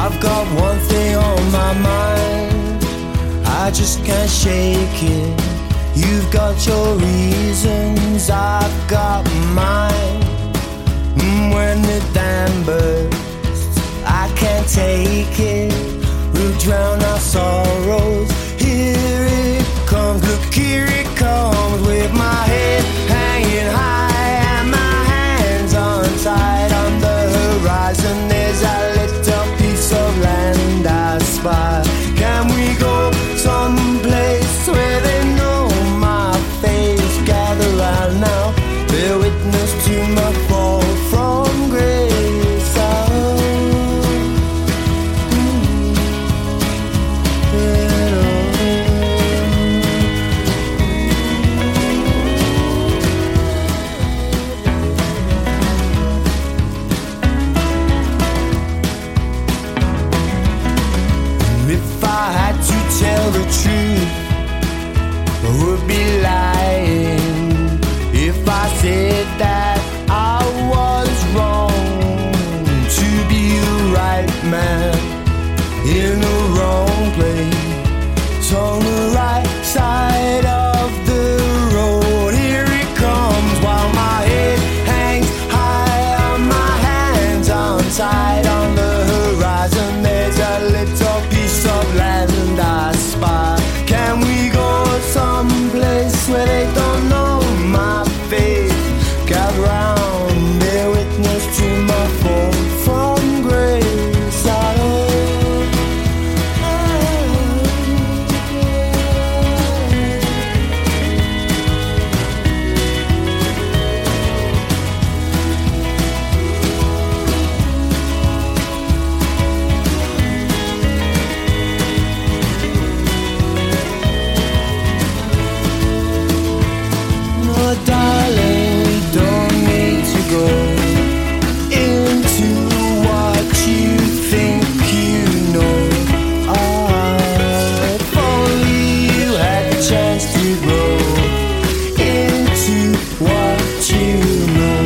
I've got one thing on my mind, I just can't shake it. You've got your reasons, I've got mine. When the dam bursts, I can't take it. We'll drown our sorrows. Here it comes, look, here it comes. With my head hanging high and my hands untied. On the horizon there's a little piece of land I spy. Can we go someplace where they know my face? Gather round now, bear witness to my fall from grace. Tell the truth, I would be lying if I said that I was wrong to be the right man in the wrong place on the right side of the road. Here it comes while my head hangs high and my hands untied. On the horizon there's a little piece of land I spy. Can we go someplace where they don't know my face? Gather round, bear witness to my fall from grace. Darling, we don't need to go into what you think you know. If only you had the chance to grow into what you know.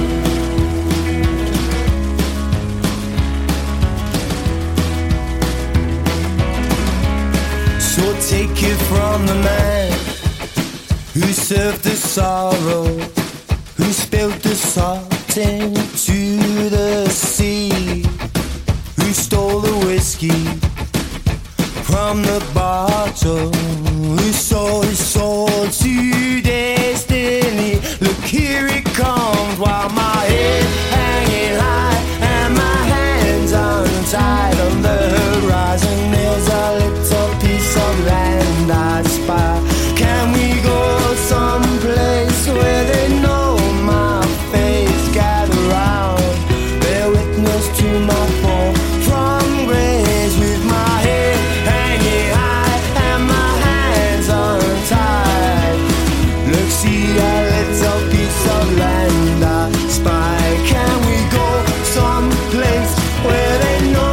So take it from the man who served the sorrow, who spilled the salt into the sea, who stole the whiskey from the bottle, who sold his soul to destiny. Look, here it comes while my head hanging high and my hands untied. On the horizon there's a little piece of land I spy. Can we go someplace where they know my face? Gather round, bear witness to my fall from grace. With my head hanging high and my hands untied. Look, see a little piece of land I spy. Can we go someplace where they know